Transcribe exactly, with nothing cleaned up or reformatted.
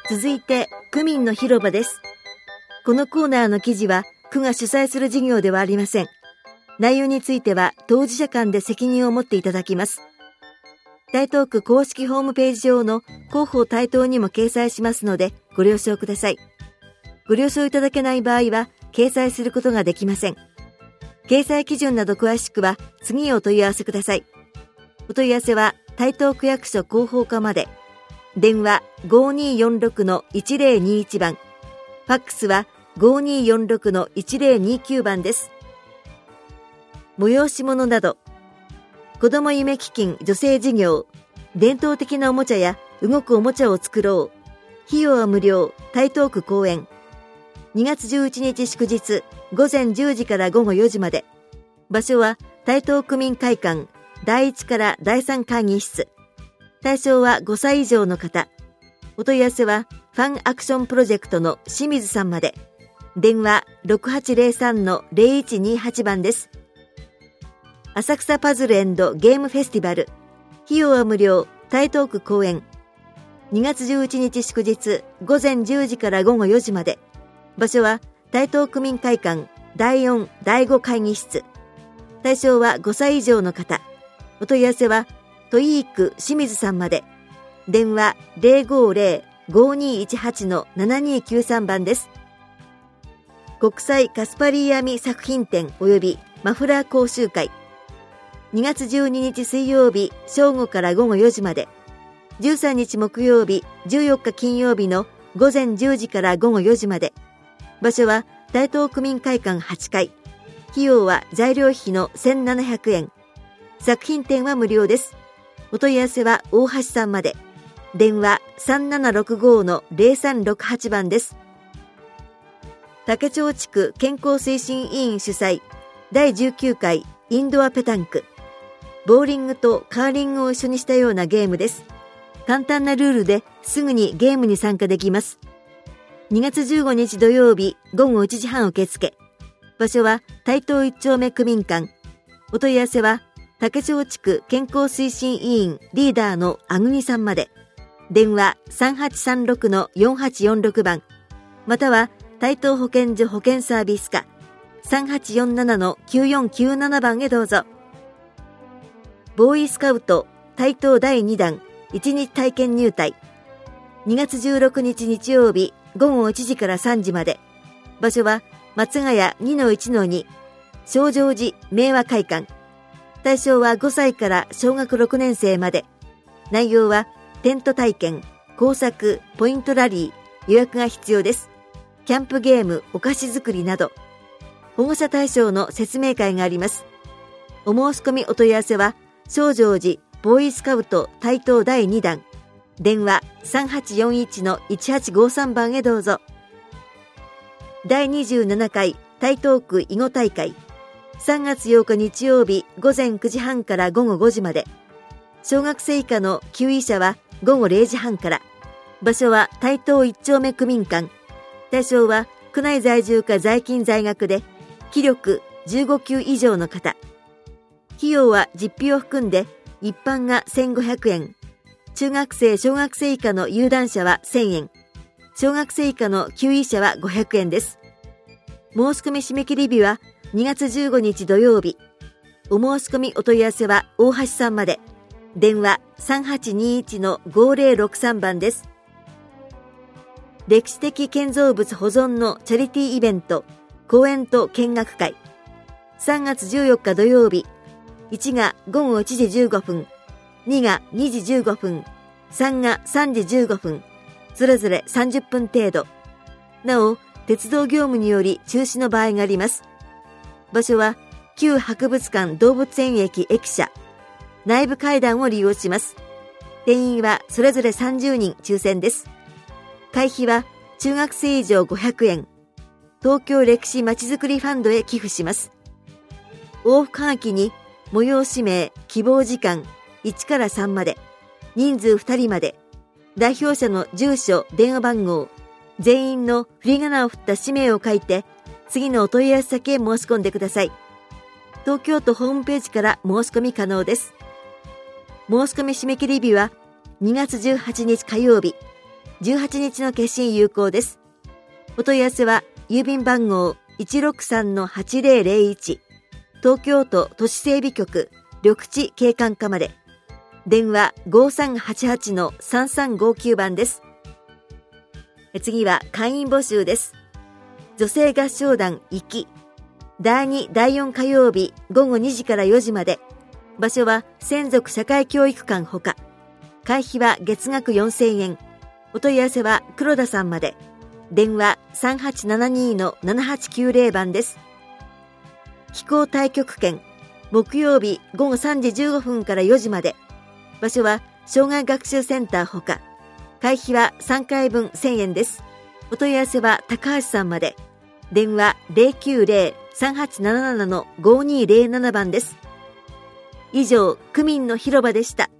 続いて、区民の広場です。このコーナーの記事は、区が主催する事業ではありません。内容については、当事者間で責任を持っていただきます。台東区公式ホームページ上の広報台東にも掲載しますので、ご了承ください。ご了承いただけない場合は、掲載することができません。掲載基準など詳しくは、次お問い合わせください。お問い合わせは、台東区役所広報課まで。電話 ごにーよんろくのいちぜろにいち 番。ファックスは ごにーよんろくのいちぜろにきゅう 番です。催し物など、子ども夢基金女性事業、伝統的なおもちゃや動くおもちゃを作ろう。費用は無料、台東区公園。にがつじゅういちにち祝日、ごぜんじゅうじからごごよじまで。場所は台東区民会館、だいいちからだいさん会議室。対象はごさい以上の方。お問い合わせはファンアクションプロジェクトの清水さんまで。電話 ろくはちぜろさんのぜろいちにはち 番です。浅草パズル&ゲームフェスティバル。費用は無料、台東区公園。にがつじゅういちにち祝日、ごぜんじゅうじからごごよじまで。場所は台東区民会館、だいよん、だいご会議室。対象はごさい以上の方。お問い合わせは、都井区清水さんまで。電話 ぜろごぜろ ごにいちはちのななにきゅうさん 番です。国際カスパリーアミ作品展及びマフラー講習会。にがつじゅうににち水曜日正午からごごよじまで。じゅうさんにち木曜日、じゅうよっか金曜日のごぜんじゅうじからごごよじまで。場所は台東区民会館はちかい。費用は材料費のせんななひゃくえん。作品展は無料です。お問い合わせは大橋さんまで。電話さんななろくごのぜろさんろくはち 番です。竹町地区健康推進委員主催だいじゅうきゅうかいインドアペタンク。ボーリングとカーリングを一緒にしたようなゲームです。簡単なルールですぐにゲームに参加できます。にがつじゅうごにち土曜日ごごいちじはん受付。場所は台東一丁目区民館。お問い合わせは竹町地区健康推進委員リーダーのあぐみさんまで。電話さんはちさんろくのよんはちよんろく 番。または台東保健所保健サービス課さんはちよんななのきゅうよんきゅうなな 番へどうぞ。ボーイスカウト台東だいにだんいちにち体験入隊。にがつじゅうろくにち日曜日ごごいちじからさんじまで。場所は松ヶ谷 にのいちのに 正常寺明和会館。対象はごさいから小学ろくねんせいまで。内容はテント体験、工作、ポイントラリー、予約が必要です。キャンプゲーム、お菓子作りなど。保護者対象の説明会があります。お申し込みお問い合わせは正常寺ボーイスカウト台東だいにだん。電話さんはちよんいちのいちはちごさん 番へどうぞ。だいにじゅうななかい台東区囲碁大会。さんがつようか日曜日ごぜんくじはんからごごごじまで。小学生以下の級位者はごごれいじはんから。場所は台東一丁目区民館。対象は区内在住か在勤在学で、棋力じゅうごきゅう以上の方。費用は実費を含んで、一般がせんごひゃくえん。中学生小学生以下の有段者はせんえん。小学生以下の級位者はごひゃくえんです。申し込み締め切り日はにがつじゅうごにち土曜日。お申し込みお問い合わせは大橋さんまで。電話さんはちにいちのごぜろろくさん 番です。歴史的建造物保存のチャリティーイベント、講演と見学会。さんがつじゅうよっか土曜日。いちがごごいちじじゅうごふん、にがにじじゅうごふん、さんがさんじじゅうごふん、それぞれさんじゅっぷん程度。なお、鉄道業務により中止の場合があります。場所は旧博物館動物園駅駅舎。内部階段を利用します。定員はそれぞれさんじゅうにん抽選です。会費は中学生以上ごひゃくえん。東京歴史まちづくりファンドへ寄付します。往復はがきに催し名、希望時間いちからさんまで、人数ふたりまで、代表者の住所、電話番号、全員の振り仮名を振った氏名を書いて、次のお問い合わせ先へ申し込んでください。東京都ホームページから申し込み可能です。申し込み締め切り日はにがつじゅうはちにち火曜日。 じゅうはちにちの決診有効です。お問い合わせは郵便番号 いちろくさんのはちぜろぜろいち 東京都都市整備局緑地景観課まで。電話 ごさんはちはちのさんさんごきゅう 番です。次は会員募集です。女性合唱団いきだいにだいよん火曜日ごごにじからよじまで。場所は専属社会教育館ほか。会費は月額よんせんえん。お問い合わせは黒田さんまで。電話 さんはちななにのななはちきゅうぜろ 番です。気候太極拳木曜日ごごさんじじゅうごふんからよじまで。場所は障害学習センターほか。会費はさんかいぶんせんえんです。お問い合わせは高橋さんまで。電話 ゼロきゅうゼロ さんはちなななのごにーぜろなな 番です。以上、区民の広場でした。